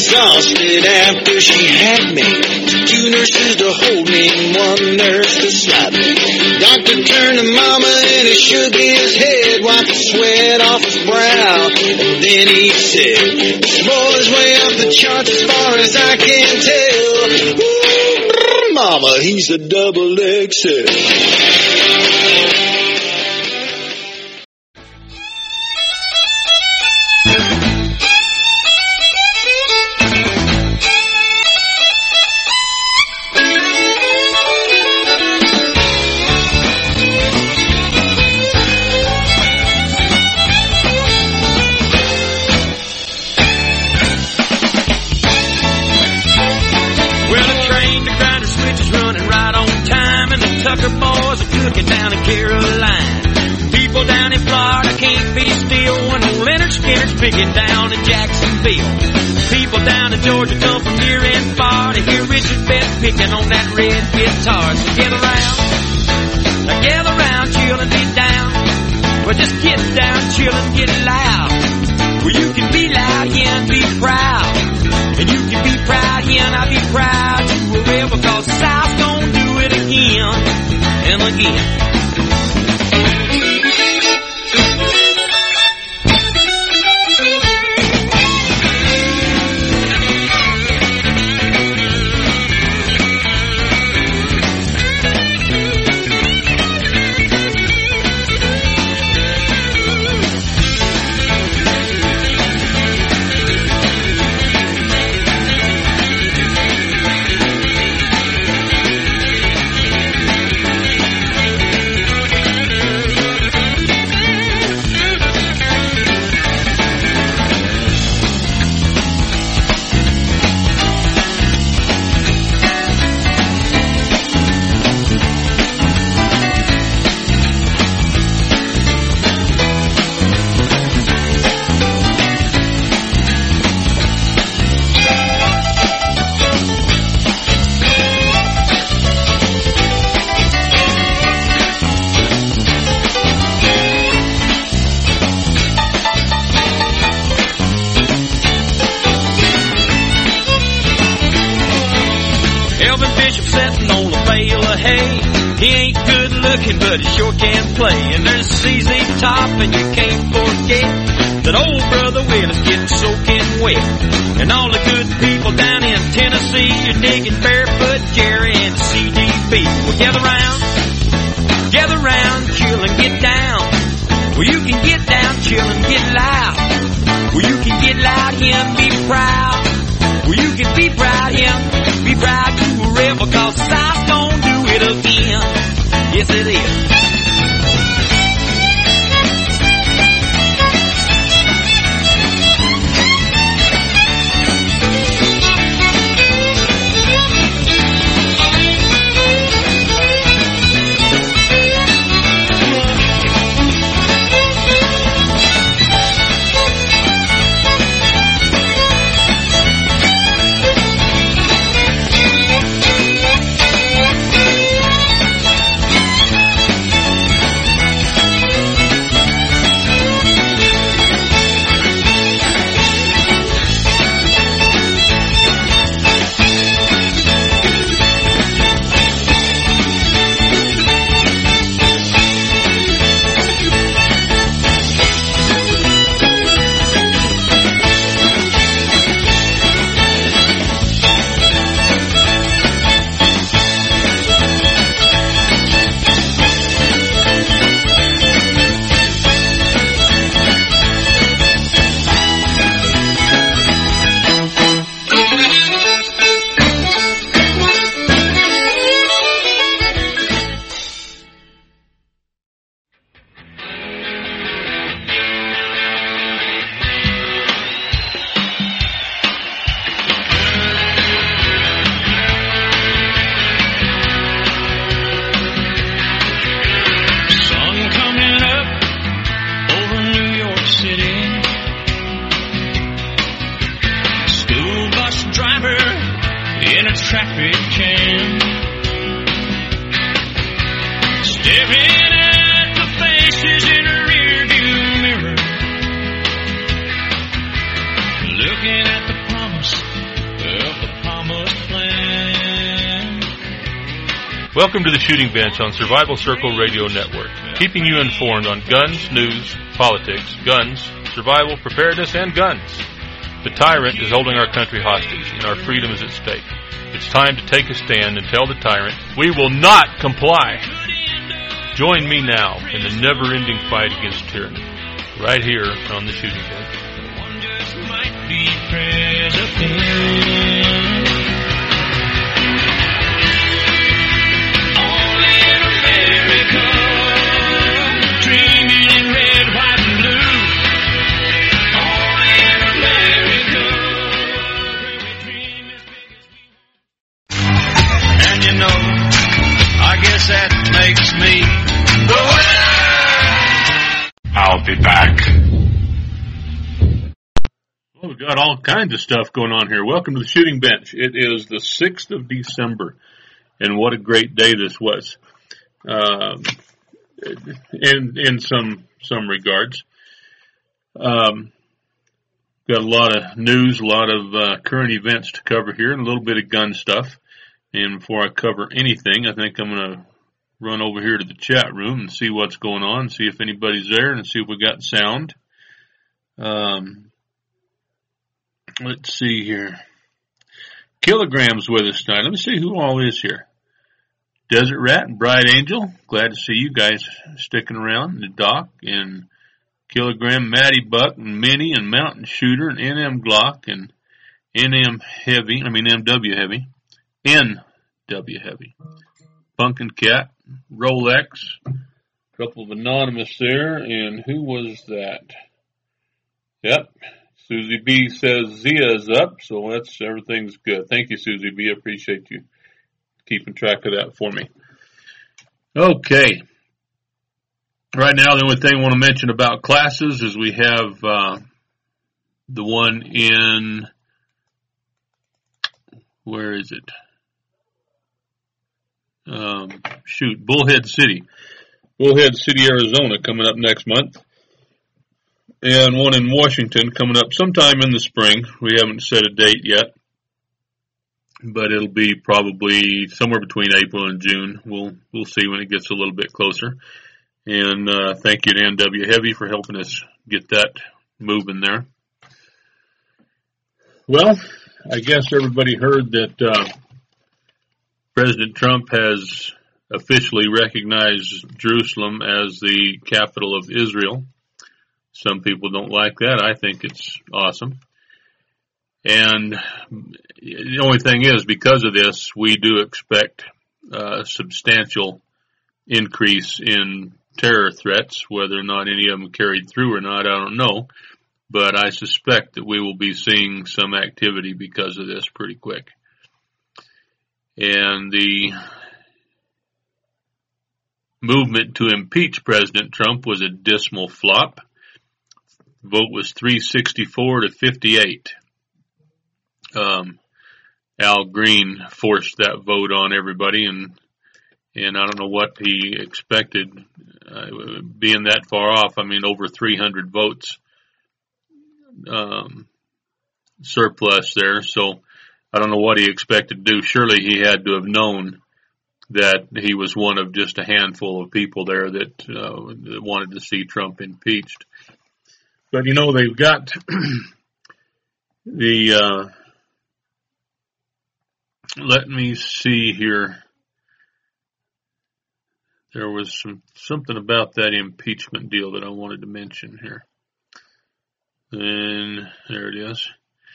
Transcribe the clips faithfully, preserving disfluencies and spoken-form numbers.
exhausted after she had me. Two nurses to hold me and one nurse to slap me. Doctor turned to mama and he shook his head, wiped the sweat off his brow, and then he said, "This boy's way off the charts as far as I can tell. Ooh, mama, he's a double X L." Tucker boys are cooking down in Caroline. People down in Florida can't be still when Leonard Skinner's picking down in Jacksonville. People down in Georgia come from near and far to hear Richard Best picking on that red guitar. So gather round, now gather round, chill and get down. Well, just get down, chill and get loud. Well, you can be loud here and be proud, and you can be proud here and I'll be proud you will, because South's gonna do it again and again. But he sure can play. And there's C Z Top, and you can't forget that old brother Will is getting soaking wet. And all the good people down in Tennessee, you're digging Barefoot Jerry and C D B. Well, gather round, gather round, chill and get down. Well, you can get down, chill and get loud. Well, you can get loud here and be proud. Well, you can be proud here, be proud to a rebel, because South's gonna do it again. Yes, it is. Welcome to the Shooting Bench on Survival Circle Radio Network, keeping you informed on guns, news, politics, guns, survival, preparedness, and guns. The tyrant is holding our country hostage, and our freedom is at stake. It's time to take a stand and tell the tyrant, we will not comply. Join me now in the never-ending fight against tyranny, right here on the Shooting Bench. One just might be president. That makes me the winner. I'll be back. Well, we've got all kinds of stuff going on here. Welcome to the Shooting Bench. It is the sixth of December, and what a great day this was. Um, in in some some regards, um, got a lot of news, a lot of uh, current events to cover here, and a little bit of gun stuff. And before I cover anything, I think I'm going to run over here to the chat room and see what's going on, see if anybody's there, and see if we got sound. Um, let's see here. Kilogram's with us tonight. Let me see who all is here. Desert Rat and Bright Angel. Glad to see you guys sticking around. The Doc and Kilogram, Matty Buck and Minnie and Mountain Shooter and N M Glock and N M Heavy. I mean M W Heavy. N W Heavy. Pumpkin Cat, Rolex, a couple of anonymous there, and who was that? Yep, Susie B says Zia is up, so that's everything's good. Thank you, Susie B. I appreciate you keeping track of that for me. Okay. Right now, the only thing I want to mention about classes is we have uh, the one in, where is it? Um, shoot, Bullhead City. Bullhead City, Arizona, coming up next month. And one in Washington coming up sometime in the spring. We haven't set a date yet, but it'll be probably somewhere between April and June. We'll we'll see when it gets a little bit closer. And uh, thank you to N W Heavy for helping us get that moving there. Well, I guess everybody heard that uh, President Trump has officially recognized Jerusalem as the capital of Israel. Some people don't like that. I think it's awesome. And the only thing is, because of this, we do expect a substantial increase in terror threats. Whether or not any of them carried through or not, I don't know. But I suspect that we will be seeing some activity because of this pretty quick. And the movement to impeach President Trump was a dismal flop. The vote was three sixty-four to fifty-eight. Um, Al Green forced that vote on everybody, and and I don't know what he expected, uh, being that far off. I mean, over three hundred votes um, surplus there, so I don't know what he expected to do. Surely he had to have known that he was one of just a handful of people there that, uh, that wanted to see Trump impeached. But, you know, they've got the, uh, let me see here. There was some something about that impeachment deal that I wanted to mention here. And there it is.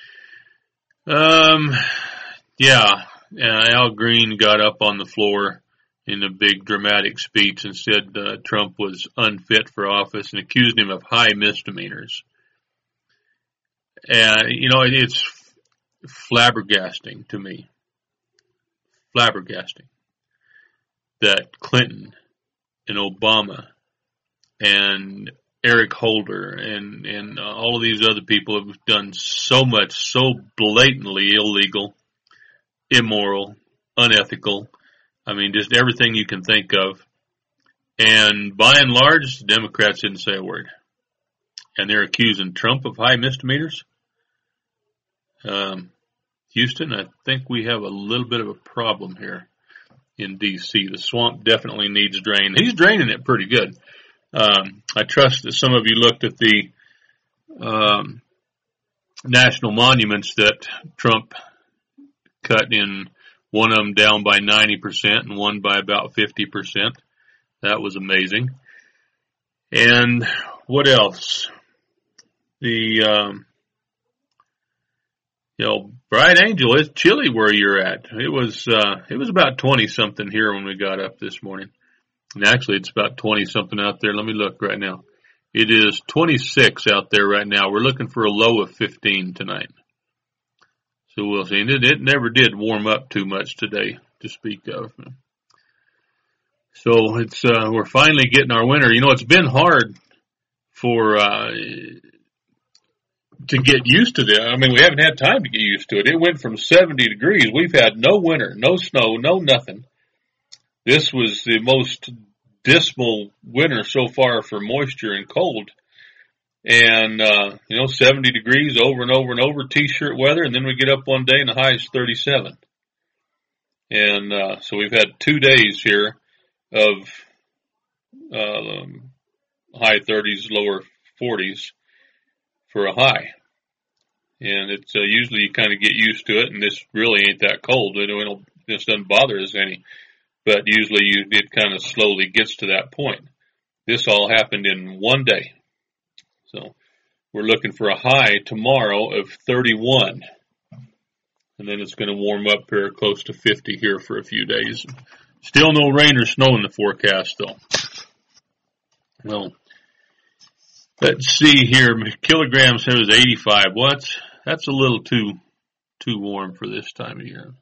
Um, yeah, uh, Al Green got up on the floor in a big dramatic speech and said uh, Trump was unfit for office and accused him of high misdemeanors. And, uh, you know, it, it's flabbergasting to me. Flabbergasting that Clinton and Obama and Eric Holder and, and uh, all of these other people have done so much, so blatantly illegal, immoral, unethical. I mean, just everything you can think of. And by and large, the Democrats didn't say a word. And they're accusing Trump of high misdemeanors. Um, Houston, I think we have a little bit of a problem here. in D C. The swamp definitely needs drain. He's draining it pretty good. Um, I trust that some of you looked at the um, national monuments that Trump cut in, one of them down by ninety percent and one by about fifty percent. That was amazing. And what else? The, um, you know, Bright Angel, it's chilly where you're at. It was, uh, it was about twenty something here when we got up this morning. And actually it's about twenty something out there. Let me look right now. It is twenty-six out there right now. We're looking for a low of fifteen tonight. So we'll see. And it, it never did warm up too much today to speak of. So it's, uh, we're finally getting our winter. You know, it's been hard for, uh, to get used to that. I mean, we haven't had time to get used to it. It went from seventy degrees. We've had no winter, no snow, no nothing. This was the most dismal winter so far for moisture and cold. And, uh, you know, seventy degrees over and over and over, t-shirt weather, and then we get up one day and the high is thirty-seven. And, uh, so we've had two days here of, uh, high thirties, lower forties for a high. And it's, uh, usually you kind of get used to it, and this really ain't that cold. It, it don't, this doesn't bother us any. But usually you, it kind of slowly gets to that point. This all happened in one day. So we're looking for a high tomorrow of thirty-one. And then it's going to warm up here close to fifty here for a few days. Still no rain or snow in the forecast though. Well, let's see here. Kilograms says eighty-five. What? That's a little too, too warm for this time of year.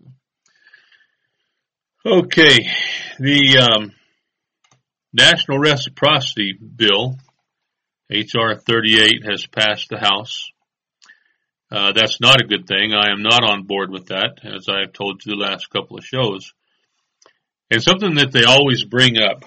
Okay. The, um, National Reciprocity Bill, H R thirty-eight, has passed the House. Uh, that's not a good thing. I am not on board with that, as I have told you the last couple of shows. And something that they always bring up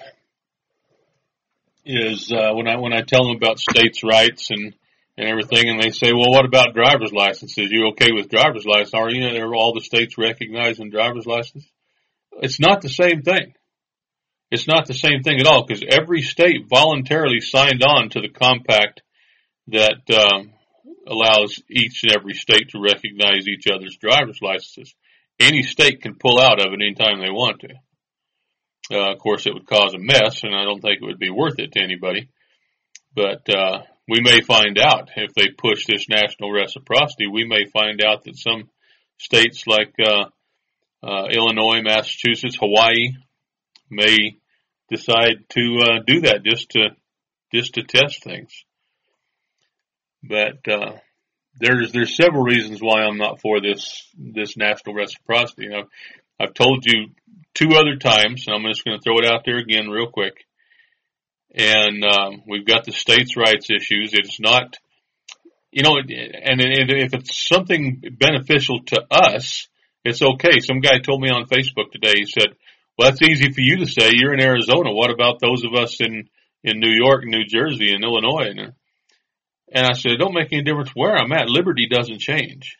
is, uh, when I, when I tell them about states' rights and, and everything, and they say, well, what about driver's licenses? You okay with driver's license? Are you? Are all the states recognizing driver's license? It's not the same thing. It's not the same thing at all, because every state voluntarily signed on to the compact that um, allows each and every state to recognize each other's driver's licenses. Any state can pull out of it anytime they want to. Uh, of course, it would cause a mess, and I don't think it would be worth it to anybody. But uh, we may find out if they push this national reciprocity. We may find out that some states like uh, uh, Illinois, Massachusetts, Hawaii may decide to uh, do that just to just to test things. But uh, there's there's several reasons why I'm not for this this national reciprocity. You know, I've told you two other times, and I'm just going to throw it out there again real quick. And um, we've got the states' rights issues. It's not, you know, and if it's something beneficial to us, it's okay. Some guy told me on Facebook today, he said, well, that's easy for you to say. You're in Arizona. What about those of us in, in New York, New Jersey, and Illinois? And, and I said, it don't make any difference where I'm at. Liberty doesn't change.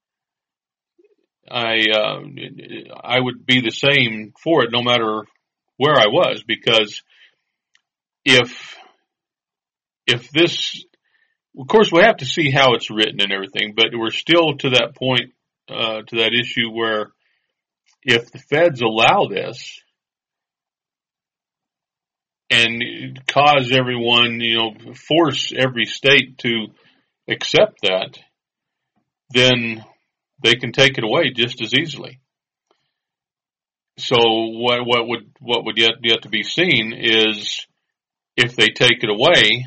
I, uh, I would be the same for it no matter where I was, because if, if this, of course we have to see how it's written and everything, but we're still to that point, uh, to that issue where if the feds allow this and cause everyone, you know, force every state to accept that, then they can take it away just as easily. So what, what would, what would yet, yet to be seen is if they take it away,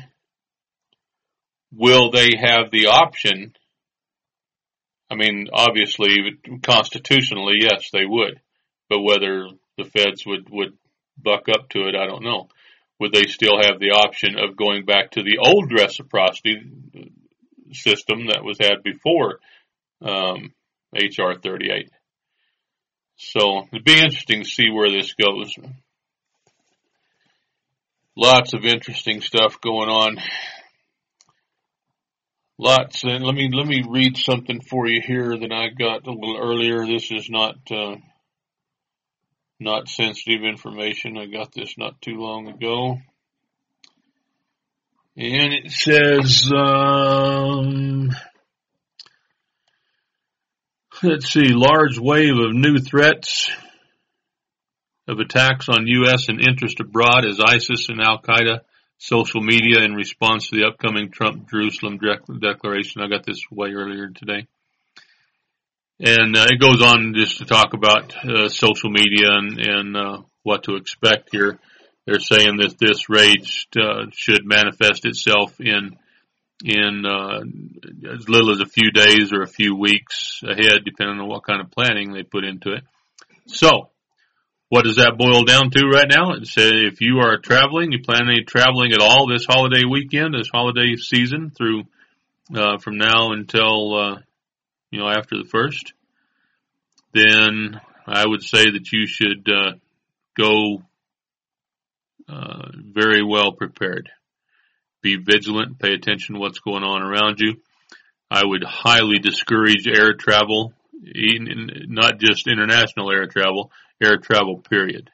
will they have the option? I mean, obviously, constitutionally, yes, they would. But whether the feds would, would buck up to it, I don't know. Would they still have the option of going back to the old reciprocity system that was had before um, H R thirty-eight? So it'd be interesting to see where this goes. Lots of interesting stuff going on. Lots, and let me let me read something for you here that I got a little earlier. This is not uh, not sensitive information. I got this not too long ago. And it says, um, let's see, large wave of new threats of attacks on U S and interest abroad as ISIS and Al-Qaeda social media in response to the upcoming Trump Jerusalem declaration. I got this way earlier today. And uh, it goes on just to talk about uh, social media and, and uh, what to expect here. They're saying that this rage uh, should manifest itself in in uh, as little as a few days or a few weeks ahead, depending on what kind of planning they put into it. So, what does that boil down to right now? It says if you are traveling, you plan any traveling at all this holiday weekend, this holiday season, through uh, from now until uh, you know after the first, then I would say that you should uh, go uh, very well prepared. Be vigilant, pay attention to what's going on around you. I would highly discourage air travel, not just international air travel, air travel period.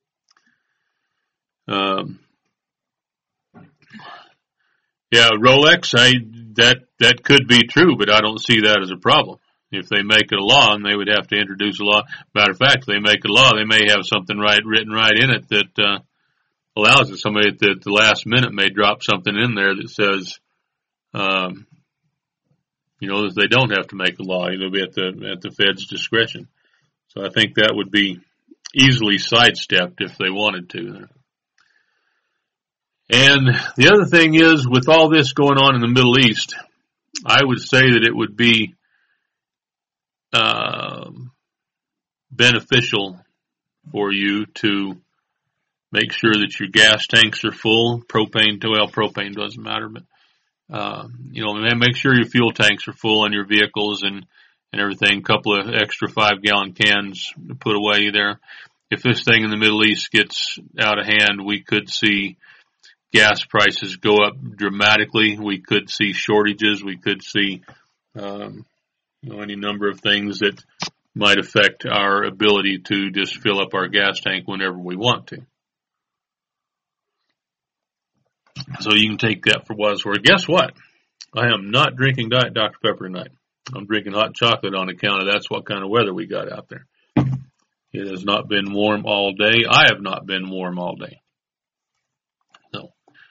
Um, yeah, Rolex, I, that, that could be true, but I don't see that as a problem. If they make it a law, and they would have to introduce a law. Matter of fact, if they make a law, they may have something right, written right in it that, uh, allows it. Somebody at the, at the last minute may drop something in there that says, um, you know, that they don't have to make a law. It'll be at the, at the Fed's discretion. So I think that would be easily sidestepped if they wanted to. And the other thing is, with all this going on in the Middle East, I would say that it would be uh, beneficial for you to make sure that your gas tanks are full. Propane, well, propane doesn't matter, but uh, you know, make sure your fuel tanks are full on your vehicles and and everything. A couple of extra five gallon cans to put away there. If this thing in the Middle East gets out of hand, we could see gas prices go up dramatically. We could see shortages. We could see, um, you know, any number of things that might affect our ability to just fill up our gas tank whenever we want to. So you can take that for what it's worth. Guess what? I am not drinking Diet Doctor Pepper tonight. I'm drinking hot chocolate on account of that's what kind of weather we got out there. It has not been warm all day. I have not been warm all day. So,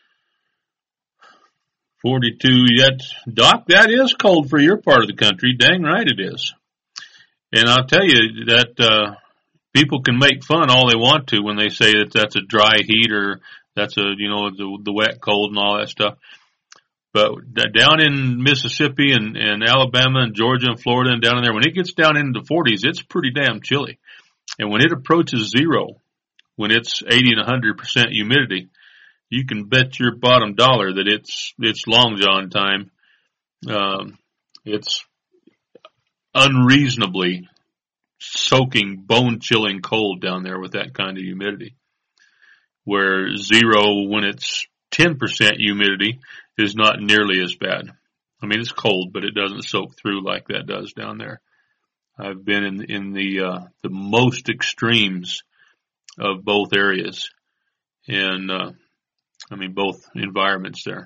forty-two yet. Doc, that is cold for your part of the country. Dang right it is. And I'll tell you that uh, people can make fun all they want to when they say that that's a dry heat or that's a, you know, the, the wet cold and all that stuff. But down in Mississippi and, and Alabama and Georgia and Florida and down in there, when it gets down into the forties, it's pretty damn chilly. And when it approaches zero, when it's eighty and one hundred percent humidity, you can bet your bottom dollar that it's, it's long john time. Um, it's unreasonably soaking, bone-chilling cold down there with that kind of humidity. Where zero, when it's ten percent humidity, is not nearly as bad. I mean, it's cold, but it doesn't soak through like that does down there. I've been in, in the, uh, the most extremes of both areas. And, uh, I mean, both environments there.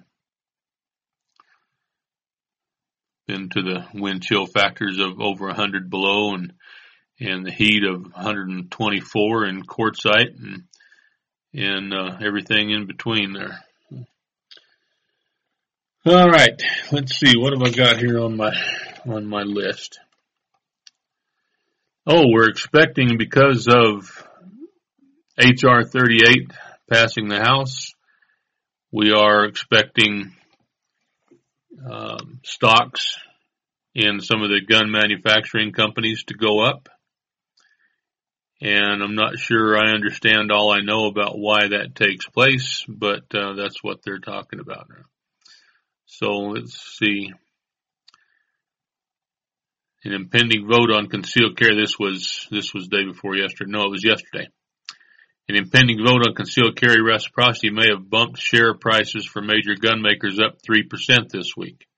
Been to the wind chill factors of over one hundred below and, and the heat of one hundred twenty-four in Quartzsite and, and, uh, everything in between there. All right. Let's see. What have I got here on my, on my list? Oh, we're expecting, because of H R thirty-eight passing the House, we are expecting um, stocks in some of the gun manufacturing companies to go up. And I'm not sure I understand all I know about why that takes place, but uh, that's what they're talking about now. So let's see. An impending vote on concealed carry. This was, this was day before yesterday. No, it was yesterday. An impending vote on concealed carry reciprocity may have bumped share prices for major gun makers up three percent this week.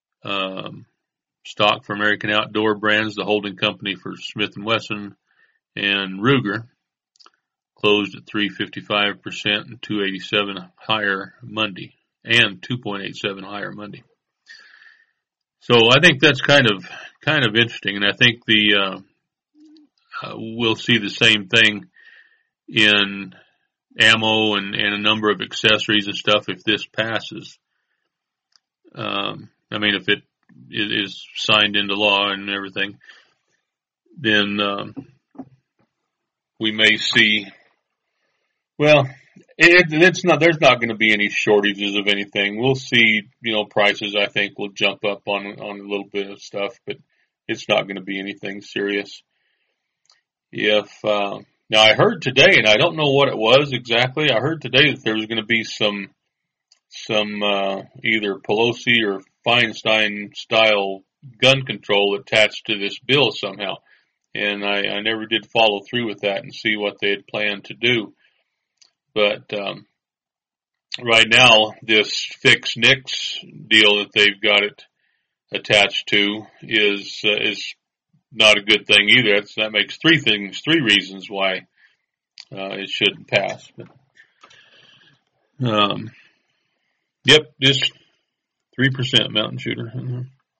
Um, stock for American Outdoor Brands, the holding company for Smith and Wesson, and Ruger closed at three fifty-five percent and two eighty-seven higher Monday, and two point eight seven higher Monday. So I think that's kind of kind of interesting, and I think the uh, uh, we'll see the same thing in ammo and, and a number of accessories and stuff if this passes. Um, I mean, if it is signed into law and everything, then um, we may see. Well, it, it's not. There's not going to be any shortages of anything. We'll see. You know, prices I think will jump up on on a little bit of stuff, but it's not going to be anything serious. If uh, now I heard today, and I don't know what it was exactly. I heard today that there was going to be some some uh, either Pelosi or Feinstein style gun control attached to this bill somehow, and I, I never did follow through with that and see what they had planned to do. But um, right now, this Fix Nix deal that they've got it attached to is uh, is not a good thing either. That's, that makes three things, three reasons why uh, it shouldn't pass. But, um, yep, just three percent mountain shooter. Mm-hmm.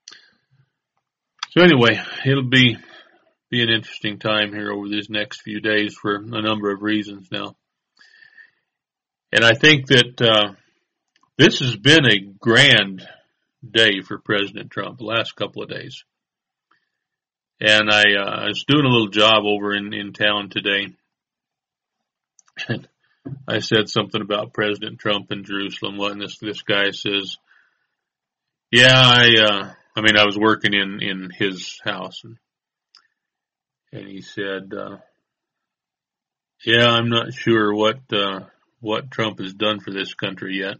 So anyway, it'll be be an interesting time here over these next few days for a number of reasons now. And I think that uh, this has been a grand day for President Trump the last couple of days. And I, uh, I was doing a little job over in, in town today. And I said something about President Trump in Jerusalem. And this, this guy says, yeah, I, uh, I mean, I was working in, in his house. And, and he said, uh, yeah, I'm not sure what, uh, what Trump has done for this country yet.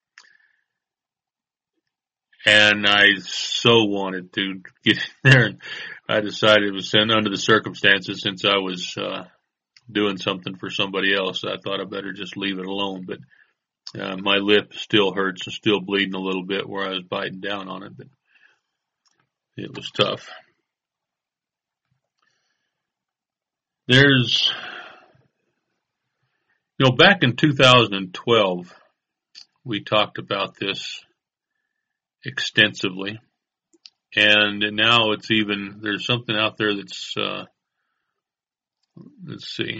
And I so wanted to get in there, and I decided it was under the circumstances, since I was uh, doing something for somebody else, I thought I better just leave it alone. But uh, my lip still hurts and still bleeding a little bit where I was biting down on it, but it was tough. There's, you know, back in two thousand twelve, we talked about this extensively, and now it's even, there's something out there that's, uh, let's see.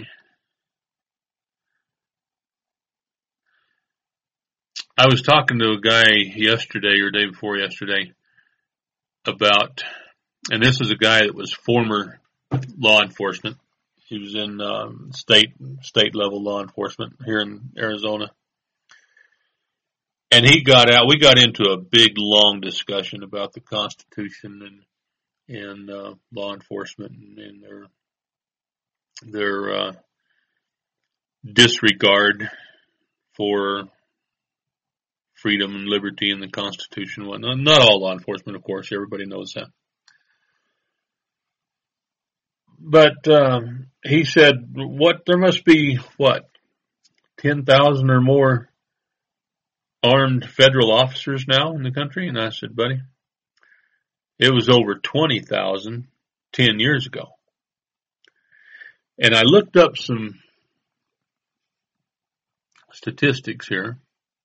I was talking to a guy yesterday or day before yesterday about, and this is a guy that was former law enforcement. He was in um, state state level law enforcement here in Arizona. And he got out, we got into a big, long discussion about the Constitution and, and, uh, law enforcement and, and their, their, uh, disregard for freedom and liberty and the Constitution and whatnot. Not all law enforcement, of course, everybody knows that. But, um, he said, what, there must be, what, ten thousand or more armed federal officers now in the country? And I said, buddy, it was over twenty thousand ten years ago. And I looked up some statistics here.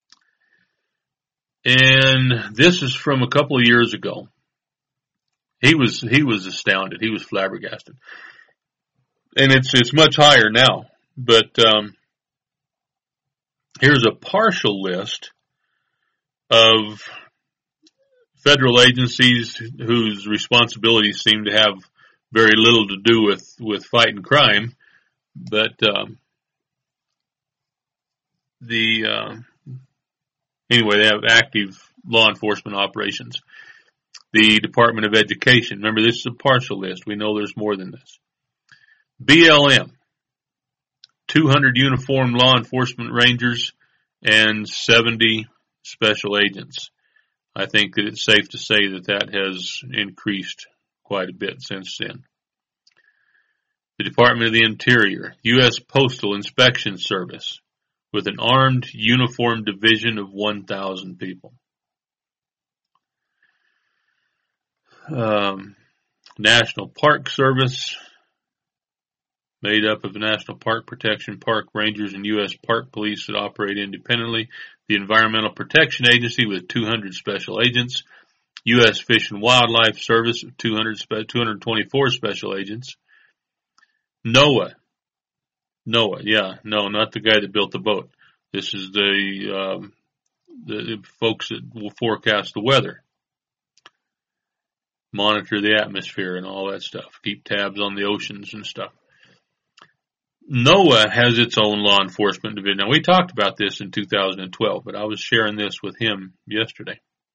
And this is from a couple of years ago. He was, he was astounded. He was flabbergasted. And it's, it's much higher now. But, um, here's a partial list of federal agencies whose responsibilities seem to have very little to do with, with fighting crime, but um, the uh, anyway, they have active law enforcement operations. The Department of Education. Remember, this is a partial list. We know there's more than this. B L M, two hundred uniformed law enforcement rangers and seventy special agents. I think that it's safe to say that that has increased quite a bit since then. The Department of the Interior, U S Postal Inspection Service, with an armed uniformed division of one thousand people. Um, National Park Service, made up of National Park Protection, park rangers, and U S Park Police that operate independently, the Environmental Protection Agency with two hundred special agents, U S Fish and Wildlife Service with two hundred, two hundred twenty-four special agents, NOAA, NOAA, yeah, no, not the guy that built the boat. This is the, um, the folks that will forecast the weather, monitor the atmosphere and all that stuff, keep tabs on the oceans and stuff. NOAA has its own law enforcement division. Now, we talked about this in two thousand twelve, but I was sharing this with him yesterday.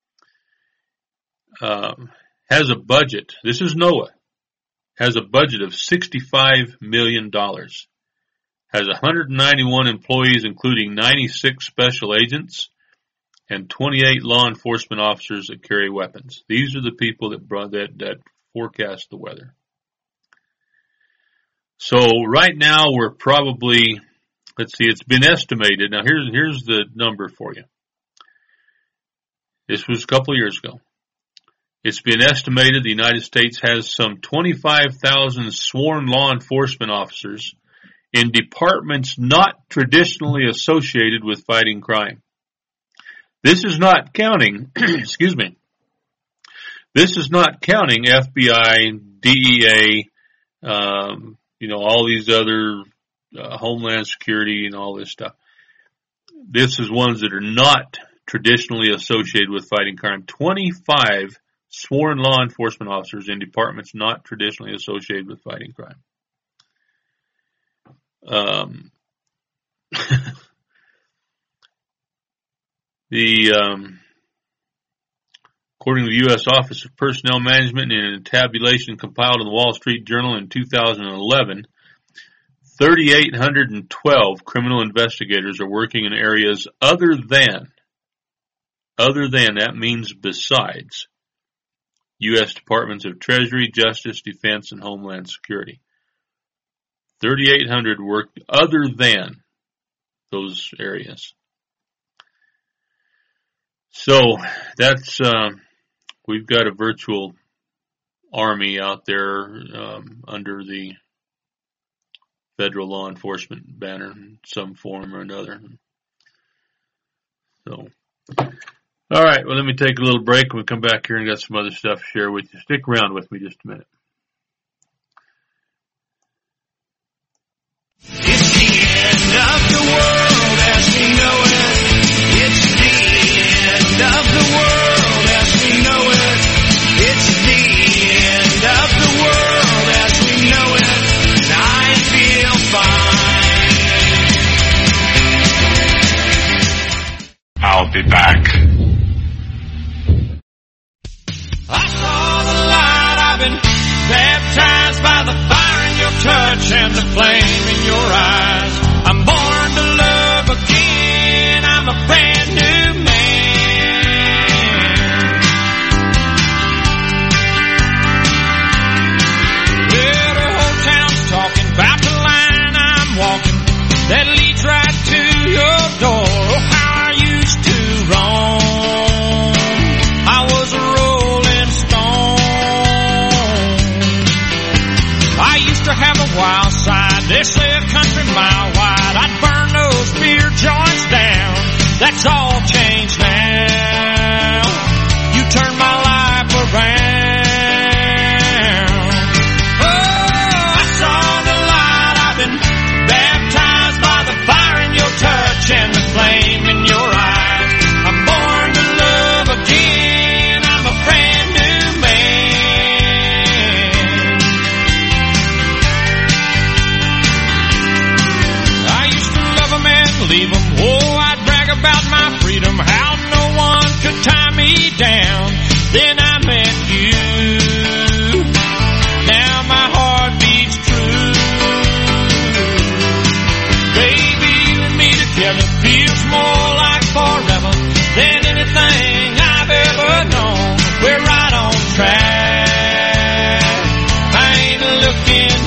Um, has a budget. This is NOAA. Has a budget of sixty-five million dollars. Has one hundred ninety-one employees, including ninety-six special agents and twenty-eight law enforcement officers that carry weapons. These are the people that brought that, that forecast the weather. So right now we're probably, let's see, it's been estimated. Now here's, here's the number for you. This was a couple of years ago. It's been estimated the United States has some twenty-five thousand sworn law enforcement officers in departments not traditionally associated with fighting crime. This is not counting, excuse me, this is not counting F B I, D E A, um, you know, all these other uh, Homeland Security and all this stuff. This is ones that are not traditionally associated with fighting crime. twenty-five sworn law enforcement officers in departments not traditionally associated with fighting crime. Um, the, um, according to the U S Office of Personnel Management, in a tabulation compiled in the Wall Street Journal in two thousand eleven, three thousand eight hundred twelve criminal investigators are working in areas other than, other than, that means besides, U S Departments of Treasury, Justice, Defense, and Homeland Security. three thousand eight hundred worked other than those areas. So that's, uh, we've got a virtual army out there um, under the federal law enforcement banner in some form or another. So, all right, well, let me take a little break and we'll come back here and got some other stuff to share with you. Stick around with me just a minute. It's the end of the world as we know it. It's the end of the world as we know it. It's the end of the world as we know it. I feel fine. I'll be back. I saw the light. I've been baptized by the fire in your touch and the flame in your eyes. I'm born to love again. I'm a brand new man. Well, the whole town's talking about the line I'm walking that leads right to your door. Oh, how I used to roam. I was a rolling stone. I used to have a wild side. They say a country mile wide. I'd burn those beer joints down. That's all changed now. You turned my life around. Oh, I saw the light. I've been baptized by the fire in your touch and the flame in your eyes. I'm born to love again. I'm a brand new man. I used to love them and leave them. Oh, I'd brag about my freedom, how no one could tie me down. Then I met you. Now my heart beats true. Baby, you and me together feels more like forever than anything I've ever known. We're right on track. I ain't looking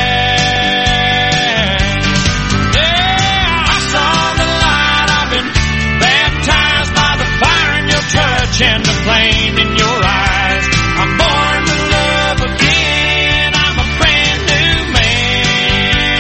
back. Yeah, I saw the light. I've been baptized by the fire in your touch and the flame in your eyes. I'm born to love again. I'm a brand new man.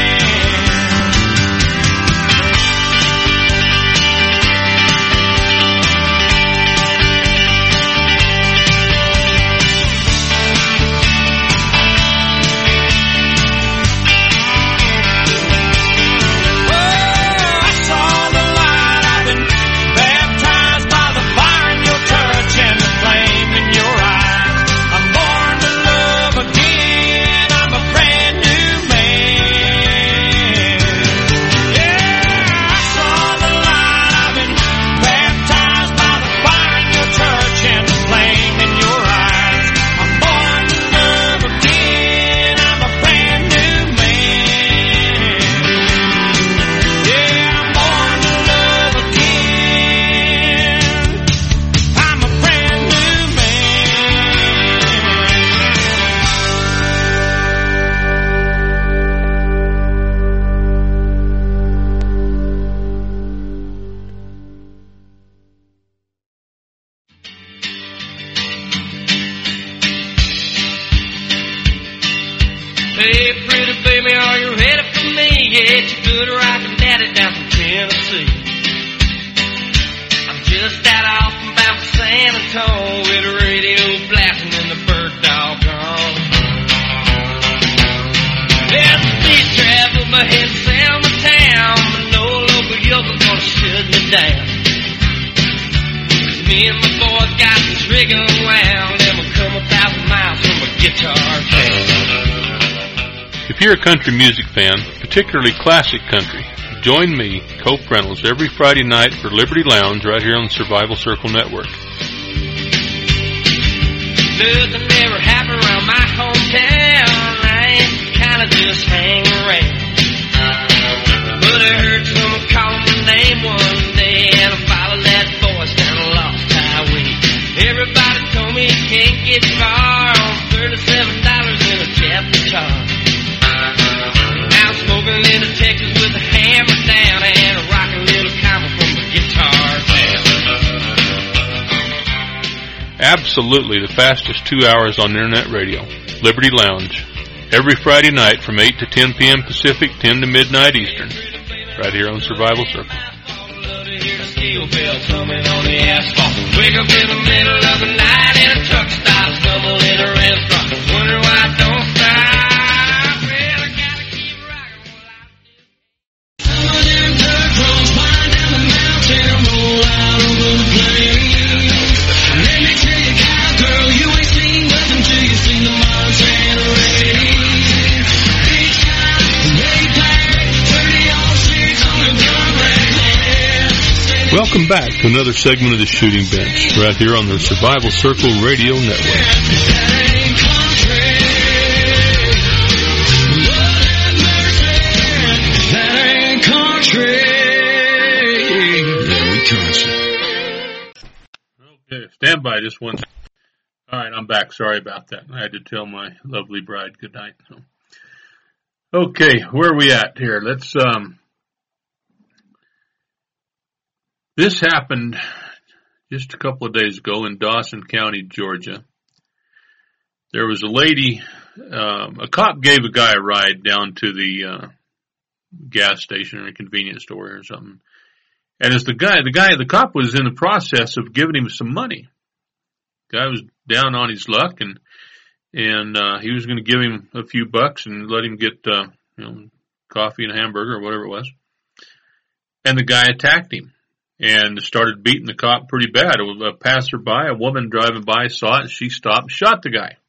get you good rockin' daddy down from Tennessee. I'm just out off and bound for San Antonio with the radio blasting and the bird dog gone. There's a beat travel my head Selma town, but no local yokel gonna shut me down. Me and my boys got this rig unwound, and we'll come a thousand miles from a guitar town. If you're a country music fan, particularly classic country, join me, Cope Reynolds, every Friday night for Liberty Lounge right here on the Survival Circle Network. Nothing ever happened around my hometown. I ain't kinda just hang around. But I heard someone call my name one day, and I followed that voice down a lost highway. Everybody told me you can't get far on thirty-seven dollars in a tap guitar. Now I'm smoking into Texas with a hammer down and a rockin' little combo from the guitar town. Absolutely the fastest two hours on internet radio, Liberty Lounge, every Friday night from eight to ten p.m. Pacific, ten to midnight Eastern, right here on Survival Circle. Steel bells humming on the asphalt. Wake up in the middle of the night and a truck stops, stumble in a restaurant. Wonder why I don't stop. Well, I gotta keep rocking while I do. Some of them dirt roads wind down the mountain and roll out over the plains. Let me tell you, cowgirl, you ain't seen nothing till you seen the Montana rain. Big shot, big pack, thirty on six on the gun rack. Welcome back to another segment of the Shooting Bench, right here on the Survival Circle Radio Network. Okay, stand by just one second. All right, I'm back. Sorry about that. I had to tell my lovely bride good night. Okay, where are we at here? Let's, um, this happened just a couple of days ago in Dawson County, Georgia. There was a lady, um, a cop gave a guy a ride down to the uh, gas station or a convenience store or something. And as the guy, the guy, the cop was in the process of giving him some money. The guy was down on his luck, and and uh, he was going to give him a few bucks and let him get uh, you know, coffee and a hamburger or whatever it was. And the guy attacked him and started beating the cop pretty bad. A passerby, a woman driving by, saw it. She stopped and shot the guy.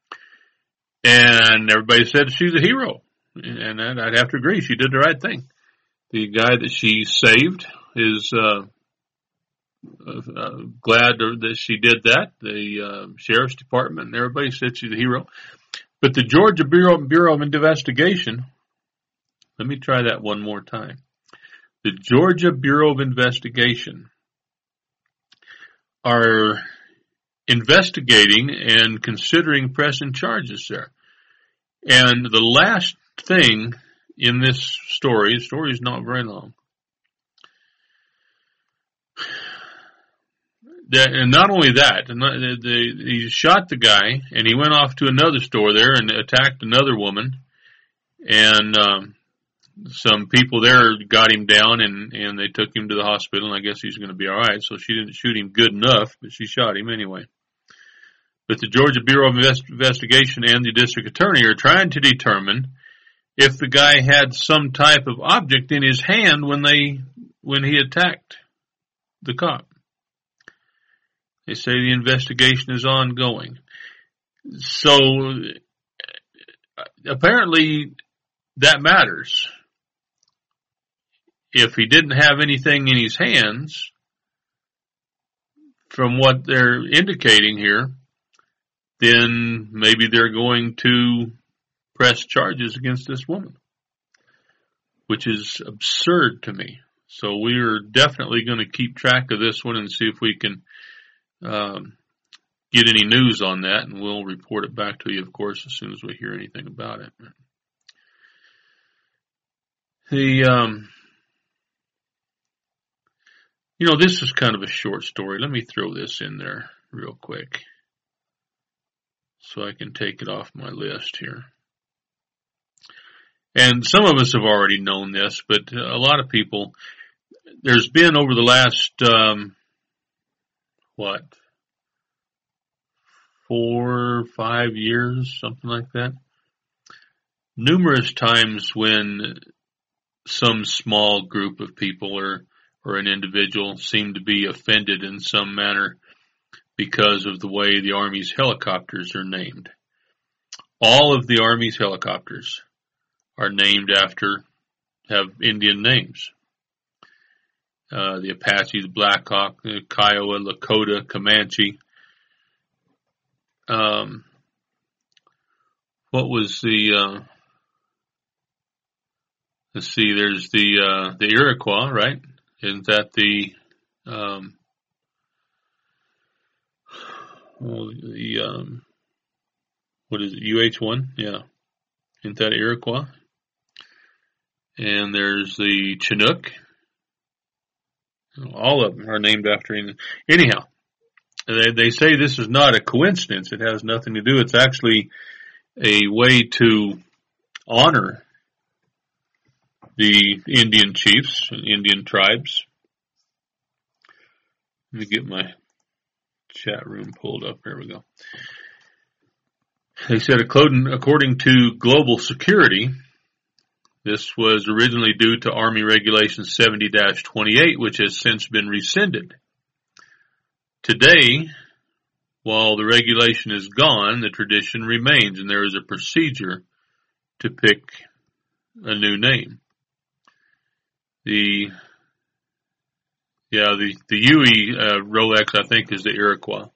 And everybody said she's a hero. And I'd have to agree. She did the right thing. The guy that she saved is uh, uh, glad that she did that. The uh, sheriff's department and everybody said she's a hero. But the Georgia Bureau, Bureau of Investigation, let me try that one more time. The Georgia Bureau of Investigation are investigating and considering pressing charges there. And the last thing in this story, the story is not very long, that, and not only that, the, the, he shot the guy, and he went off to another store there and attacked another woman, and um, some people there got him down, and, and they took him to the hospital, and I guess he's going to be all right. So she didn't shoot him good enough, but she shot him anyway. But the Georgia Bureau of Invest- Investigation and the district attorney are trying to determine if the guy had some type of object in his hand when they when he attacked the cop. They say the investigation is ongoing. So apparently that matters. If he didn't have anything in his hands, from what they're indicating here, then maybe they're going to press charges against this woman, which is absurd to me. So we are definitely going to keep track of this one and see if we can um, get any news on that, and we'll report it back to you, of course, as soon as we hear anything about it. The, um, you know, this is kind of a short story. Let me throw this in there real quick so I can take it off my list here. and some of us have already known this, but a lot of people, there's been over the last, um, what, four, five years, something like that, numerous times when some small group of people or, or an individual seem to be offended in some manner because of the way the Army's helicopters are named. All of the Army's helicopters are named after, have Indian names. Uh, the Apache, the Blackhawk, the Kiowa, Lakota, Comanche. Um, what was the, uh, let's see, there's the, uh, the Iroquois, right? Isn't that the, um, well, the, um, what is it, U H one? Yeah. Isn't that Iroquois? And there's the Chinook. All of them are named after him. Anyhow, they, they say this is not a coincidence. It has nothing to do. It's actually a way to honor the Indian chiefs and Indian tribes. Let me get my chat room pulled up. There we go. They said, according to Global Security, this was originally due to Army Regulation seventy dash twenty-eight, which has since been rescinded. Today, while the regulation is gone, the tradition remains, and there is a procedure to pick a new name. The, yeah, the, the U E uh, Rolex, I think, is the Iroquois.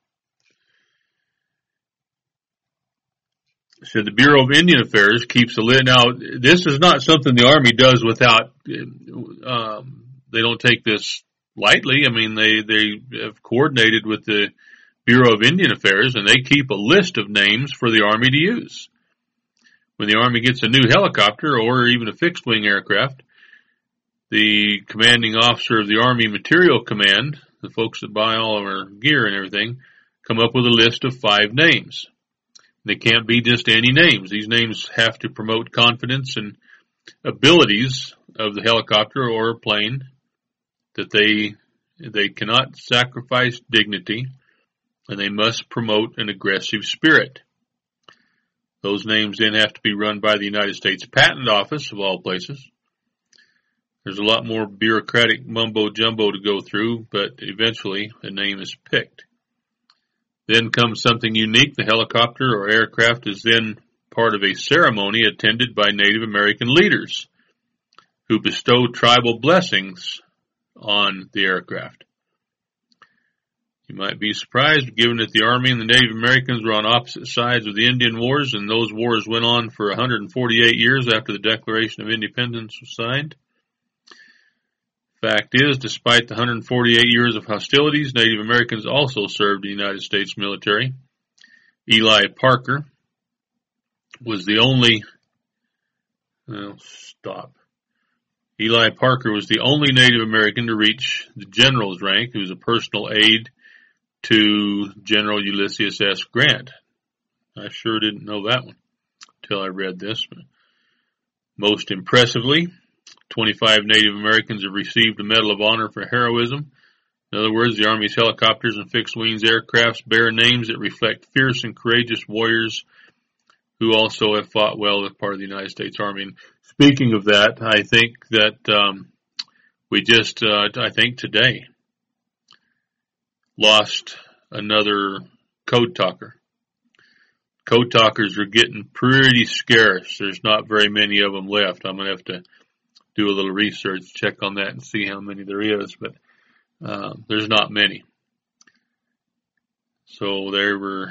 So the Bureau of Indian Affairs keeps a lid. Now, this is not something the Army does without, um, they don't take this lightly. I mean, they, they have coordinated with the Bureau of Indian Affairs, and they keep a list of names for the Army to use. When the Army gets a new helicopter or even a fixed-wing aircraft, the commanding officer of the Army Material Command, the folks that buy all of our gear and everything, come up with a list of five names. They can't be just any names. These names have to promote confidence and abilities of the helicopter or plane, that they they cannot sacrifice dignity, and they must promote an aggressive spirit. Those names then have to be run by the United States Patent Office, of all places. There's a lot more bureaucratic mumbo-jumbo to go through, but eventually a name is picked. Then comes something unique. The helicopter or aircraft is then part of a ceremony attended by Native American leaders who bestow tribal blessings on the aircraft. You might be surprised, given that the Army and the Native Americans were on opposite sides of the Indian Wars, and those wars went on for one hundred forty-eight years after the Declaration of Independence was signed. Fact is, despite the one hundred forty-eight years of hostilities, Native Americans also served the United States military. Eli Parker was the only, well, stop. Eli Parker was the only Native American to reach the general's rank, who was a personal aide to General Ulysses S. Grant. I sure didn't know that one until I read this. But most impressively, twenty-five Native Americans have received a Medal of Honor for heroism. In other words, the Army's helicopters and fixed-wings aircrafts bear names that reflect fierce and courageous warriors who also have fought well as part of the United States Army. And speaking of that, I think that um, we just, uh, I think today, lost another code talker. Code talkers are getting pretty scarce. There's not very many of them left. I'm going to have to do a little research, check on that and see how many there is, but uh, there's not many. So there were,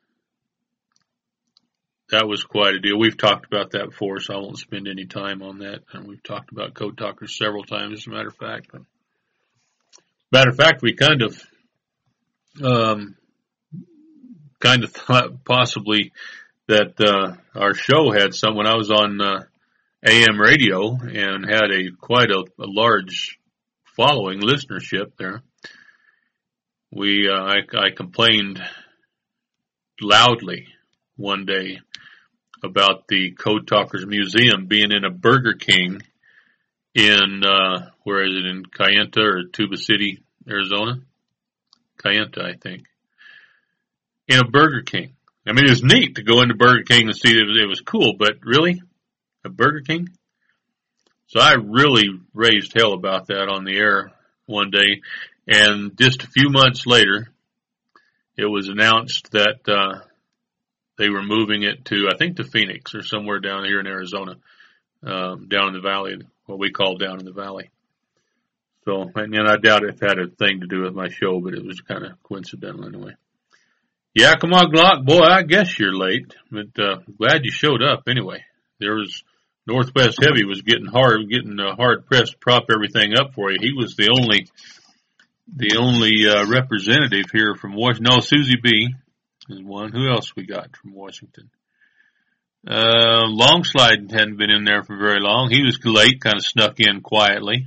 that was quite a deal. We've talked about that before, so I won't spend any time on that. And we've talked about code talkers several times, as a matter of fact. But, matter of fact, we kind of, um, kind of thought possibly that uh, our show had some, when I was on uh, A M radio and had a quite a, a large following, listenership there. We, uh, I, I complained loudly one day about the Code Talkers Museum being in a Burger King in, uh, where is it, in Kayenta or Tuba City, Arizona? Kayenta, I think. In a Burger King. I mean, it was neat to go into Burger King and see that it was cool, but really? A Burger King? So I really raised hell about that on the air one day, and just a few months later, it was announced that uh they were moving it to, I think, to Phoenix or somewhere down here in Arizona, um, down in the valley, what we call down in the valley. So, and, and I doubt it had a thing to do with my show, but it was kind of coincidental anyway. Yeah, come on, Glock. Boy, I guess you're late, but uh, glad you showed up anyway. There was Northwest Heavy was getting hard, getting uh, hard pressed to prop everything up for you. He was the only, the only uh, representative here from Washington. No, Susie B. is one. Who else we got from Washington? Uh, Longslide hadn't been in there for very long. He was late, kind of snuck in quietly.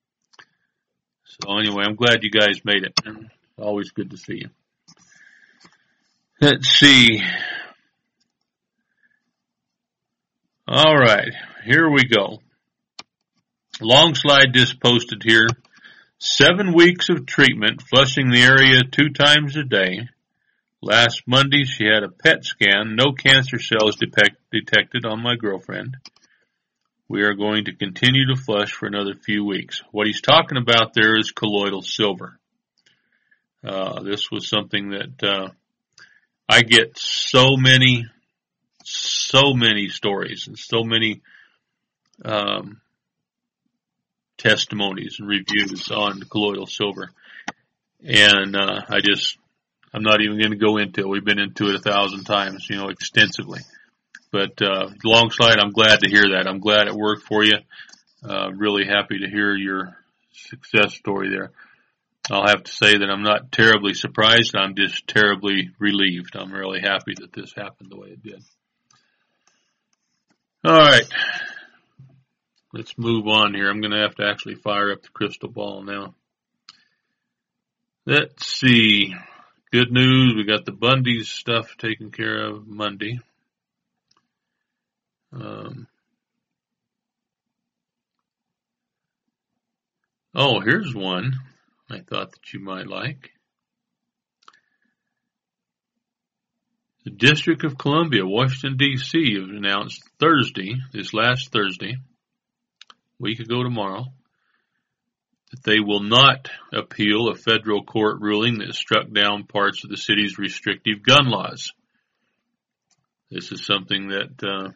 So anyway, I'm glad you guys made it. Always good to see you. Let's see. All right, here we go. Longslide just posted here, seven weeks of treatment, flushing the area two times a day. Last Monday, she had a P E T scan, no cancer cells detect, detected on my girlfriend. We are going to continue to flush for another few weeks. What he's talking about there is colloidal silver. Uh, this was something that, uh, I get so many, so many stories and so many, um, testimonies and reviews on colloidal silver. And, uh, I just, I'm not even going to go into it. We've been into it a thousand times, you know, extensively. But, uh, Longslide, I'm glad to hear that. I'm glad it worked for you. Uh, really happy to hear your success story there. I'll have to say that I'm not terribly surprised. I'm just terribly relieved. I'm really happy that this happened the way it did. All right. Let's move on here. I'm going to have to actually fire up the crystal ball now. Let's see. Good news. We got the Bundy's stuff taken care of Monday. Um, oh, here's one I thought that you might like. The District of Columbia, Washington, D C have announced Thursday, this last Thursday, a week ago tomorrow, that they will not appeal a federal court ruling that struck down parts of the city's restrictive gun laws. This is something that uh,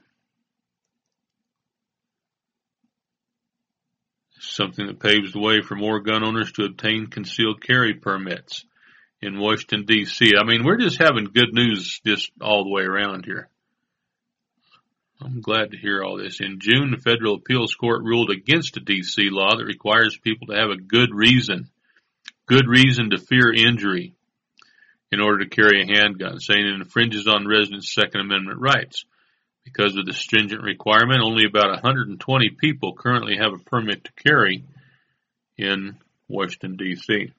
something that paves the way for more gun owners to obtain concealed carry permits in Washington, D C. I mean, we're just having good news just all the way around here. I'm glad to hear all this. In June, the Federal Appeals Court ruled against a D C law that requires people to have a good reason, good reason to fear injury in order to carry a handgun, saying it infringes on residents' Second Amendment rights. Because of the stringent requirement, only about one hundred twenty people currently have a permit to carry in Washington, D C.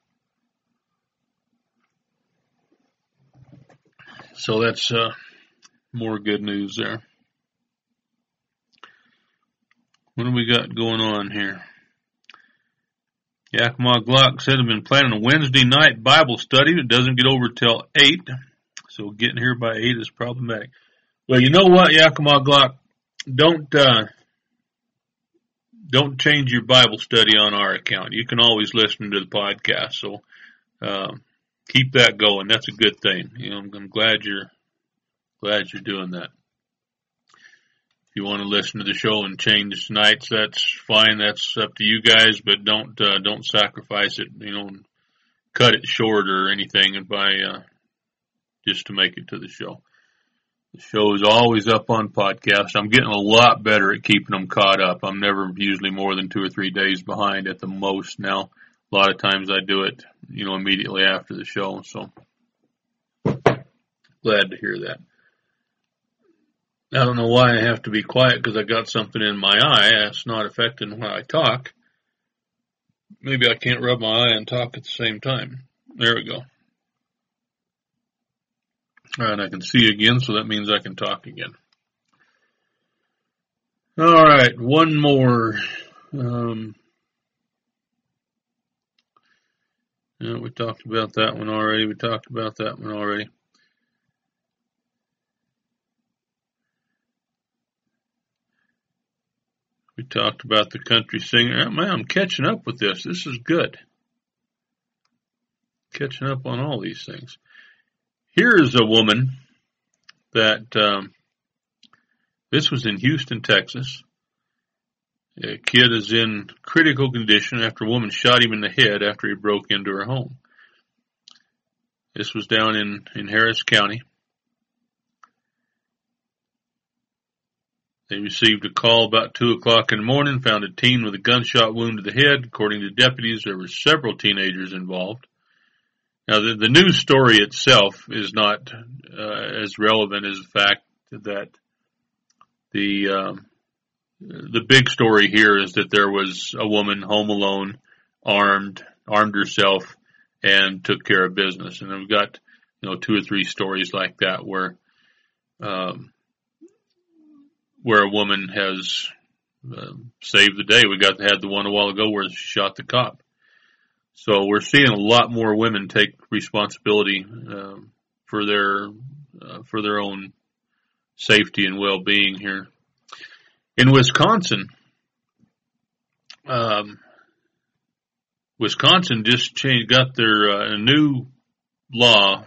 So that's uh, more good news there. What do we got going on here? Yakima Glock said I've been planning a Wednesday night Bible study that doesn't get over till eight. So getting here by eight is problematic. Well, you know what, Yakima Glock? Don't, uh, don't change your Bible study on our account. You can always listen to the podcast. So, um, keep that going. That's a good thing. You know, I'm, I'm glad you're, glad you're doing that. If you want to listen to the show and change nights, that's fine. That's up to you guys, but don't, uh, don't sacrifice it, you know, cut it short or anything by, uh, just to make it to the show. The show is always up on podcast. I'm getting a lot better at keeping them caught up. I'm never usually more than two or three days behind at the most now. A lot of times I do it, you know, immediately after the show. So glad to hear that. I don't know why I have to be quiet because I got something in my eye. That's not affecting when I talk. Maybe I can't rub my eye and talk at the same time. There we go. All right, I can see again, so that means I can talk again. All right, one more. Um, yeah, we talked about that one already. We talked about that one already. We talked about the country singer. Oh, man, I'm catching up with this. This is good. Catching up on all these things. Here's a woman that, um, this was in Houston, Texas. A kid is in critical condition after a woman shot him in the head after he broke into her home. This was down in, in Harris County. They received a call about two o'clock in the morning, found a teen with a gunshot wound to the head. According to deputies, there were several teenagers involved. Now, the, the news story itself is not uh, as relevant as the fact that the um, the big story here is that there was a woman home alone, armed, armed herself, and took care of business. And we've got, you know, two or three stories like that where um, where a woman has uh, saved the day. We got had the one a while ago where she shot the cop. So we're seeing a lot more women take responsibility uh, for their uh, for their own safety and well-being here. In Wisconsin, um, Wisconsin just changed, got their uh, a new law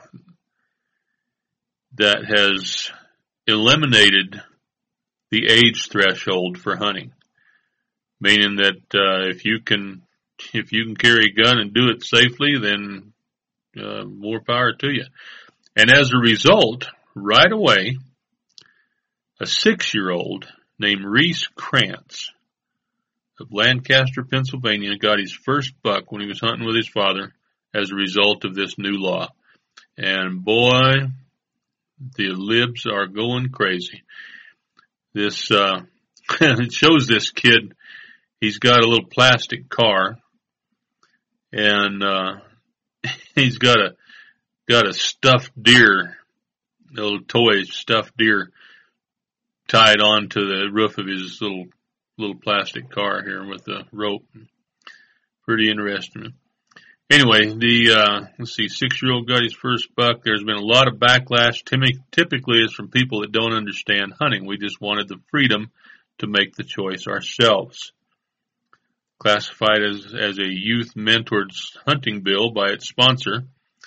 that has eliminated the age threshold for hunting, meaning that uh, if you can if you can carry a gun and do it safely, then uh, more power to you. And as a result, right away, a six-year-old named Reese Krantz of Lancaster, Pennsylvania, got his first buck when he was hunting with his father as a result of this new law. And boy, the libs are going crazy. This, uh, it shows this kid, he's got a little plastic car, and, uh, he's got a, got a stuffed deer, a little toy stuffed deer tied onto the roof of his little, little plastic car here with a rope. Pretty interesting. Anyway, the, uh, let's see, six-year-old got his first buck. There's been a lot of backlash. Typically it's from people that don't understand hunting. We just wanted the freedom to make the choice ourselves. Classified as, as a youth mentored hunting bill by its sponsor,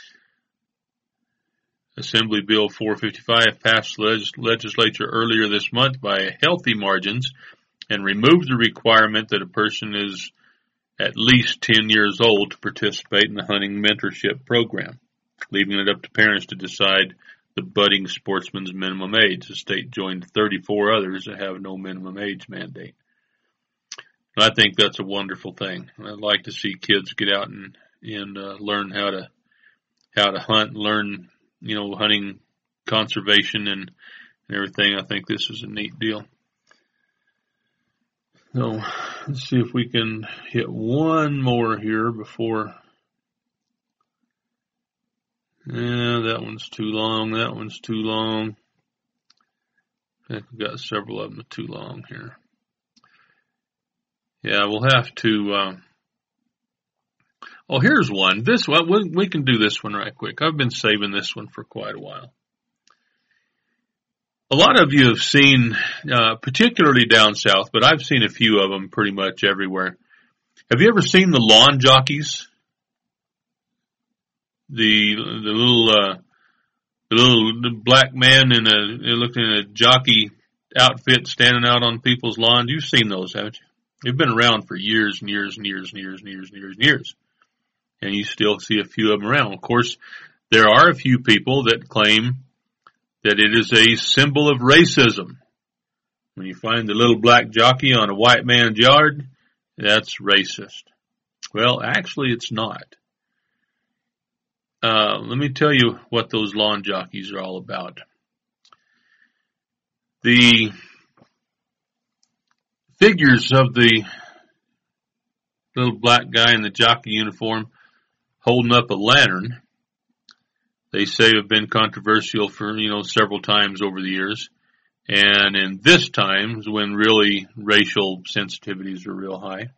Assembly Bill four fifty-five passed the legislature earlier this month by healthy margins and removed the requirement that a person is at least ten years old to participate in the hunting mentorship program, leaving it up to parents to decide the budding sportsman's minimum age. The state joined thirty-four others that have no minimum age mandate. And I think that's a wonderful thing. I'd like to see kids get out and, and uh, learn how to how to hunt, learn, you know, hunting conservation and, and everything. I think this is a neat deal. So let's see if we can hit one more here before. Yeah, that one's too long. That one's too long. I think we've got several of them too long here. Yeah, we'll have to. Uh, oh, here's one. This one, we, we can do this one right quick. I've been saving this one for quite a while. A lot of you have seen, uh, particularly down south, but I've seen a few of them pretty much everywhere. Have you ever seen the lawn jockeys? The the little uh, the little black man in a looking in a jockey outfit standing out on people's lawns. You've seen those, haven't you? They've been around for years and years and years and years and years and years and years, and you still see a few of them around. Of course, there are a few people that claim that it is a symbol of racism. When you find the little black jockey on a white man's yard, that's racist. Well, actually, it's not. Uh, let me tell you what those lawn jockeys are all about. The figures of the little black guy in the jockey uniform holding up a lantern, they say have been controversial for, you know, several times over the years. And in this times when really racial sensitivities are real high.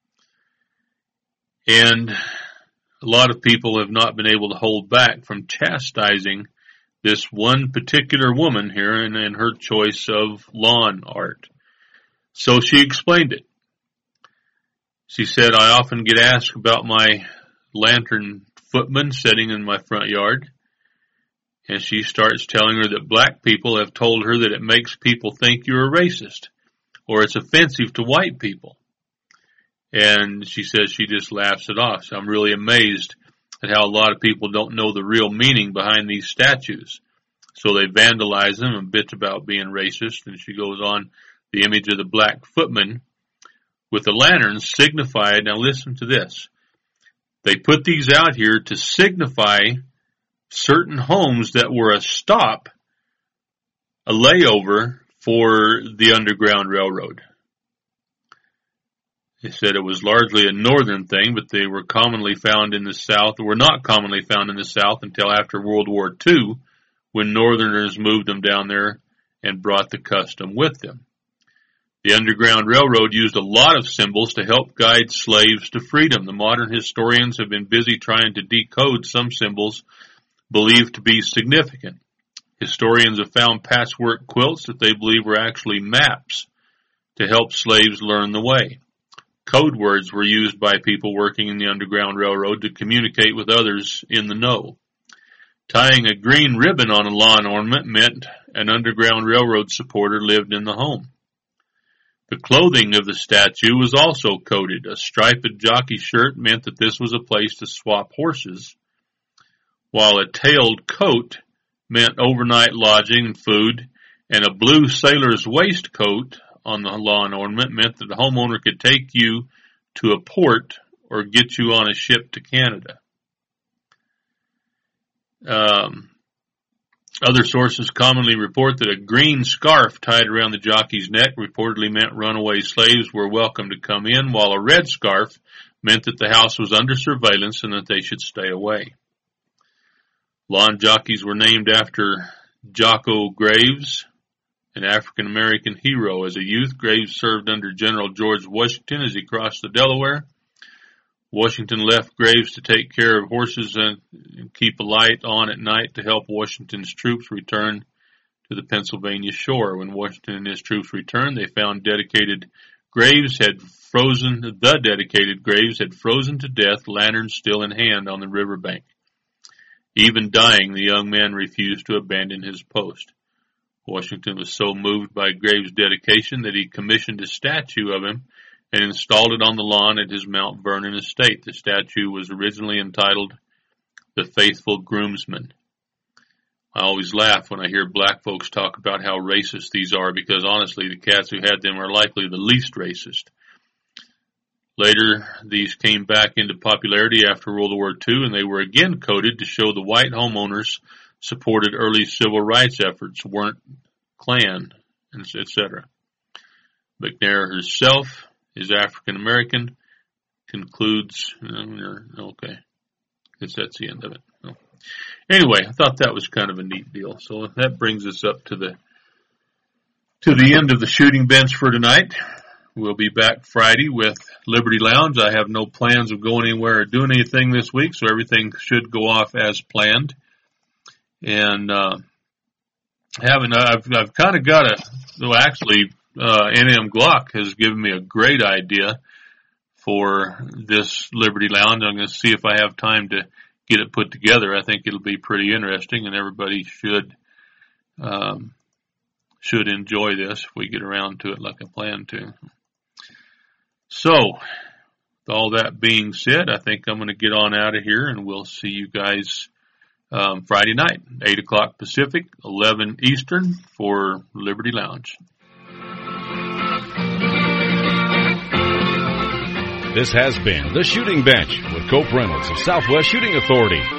And a lot of people have not been able to hold back from chastising this one particular woman here and, and her choice of lawn art. So she explained it. She said, I often get asked about my lantern footman sitting in my front yard. And she starts telling her that black people have told her that it makes people think you're a racist or it's offensive to white people. And she says she just laughs it off. So I'm really amazed at how a lot of people don't know the real meaning behind these statues. So they vandalize them and bitch about being racist. And she goes on, the image of the black footman with the lanterns signified, now listen to this, they put these out here to signify certain homes that were a stop, a layover for the Underground Railroad. They said it was largely a northern thing, but they were commonly found in the South, or were not commonly found in the South until after World War Two, when Northerners moved them down there and brought the custom with them. The Underground Railroad used a lot of symbols to help guide slaves to freedom. The modern historians have been busy trying to decode some symbols believed to be significant. Historians have found patchwork quilts that they believe were actually maps to help slaves learn the way. Code words were used by people working in the Underground Railroad to communicate with others in the know. Tying a green ribbon on a lawn ornament meant an Underground Railroad supporter lived in the home. The clothing of the statue was also coded. A striped jockey shirt meant that this was a place to swap horses, while a tailed coat meant overnight lodging and food, and a blue sailor's waistcoat on the lawn ornament meant that the homeowner could take you to a port or get you on a ship to Canada. Um, other sources commonly report that a green scarf tied around the jockey's neck reportedly meant runaway slaves were welcome to come in, while a red scarf meant that the house was under surveillance and that they should stay away. Lawn jockeys were named after Jocko Graves, an African-American hero. As a youth, Graves served under General George Washington as he crossed the Delaware. Washington left Graves to take care of horses and keep a light on at night to help Washington's troops return to the Pennsylvania shore. When Washington and his troops returned, they found dedicated Graves had frozen, the dedicated Graves had frozen to death, lanterns still in hand on the riverbank. Even dying, the young man refused to abandon his post. Washington was so moved by Graves' dedication that he commissioned a statue of him and installed it on the lawn at his Mount Vernon estate. The statue was originally entitled The Faithful Groomsman. I always laugh when I hear black folks talk about how racist these are, because honestly, the cats who had them are likely the least racist. Later, these came back into popularity after World War Two, and they were again coded to show the white homeowners supported early civil rights efforts, weren't Klan, et cetera. McNair herself is African American, concludes, okay, I guess that's the end of it. Oh. Anyway, I thought that was kind of a neat deal. So that brings us up to the to the end of the shooting bench for tonight. We'll be back Friday with Liberty Lounge. I have no plans of going anywhere or doing anything this week, so everything should go off as planned. And uh, having, I've, I've kind of got a, well, actually, uh, N M Glock has given me a great idea for this Liberty Lounge. I'm going to see if I have time to get it put together. I think it'll be pretty interesting, and everybody should um, should enjoy this if we get around to it like I plan to. So, with all that being said, I think I'm going to get on out of here, and we'll see you guys um, Friday night, eight o'clock Pacific, eleven Eastern, for Liberty Lounge. This has been The Shooting Bench with Cope Reynolds of Southwest Shooting Authority.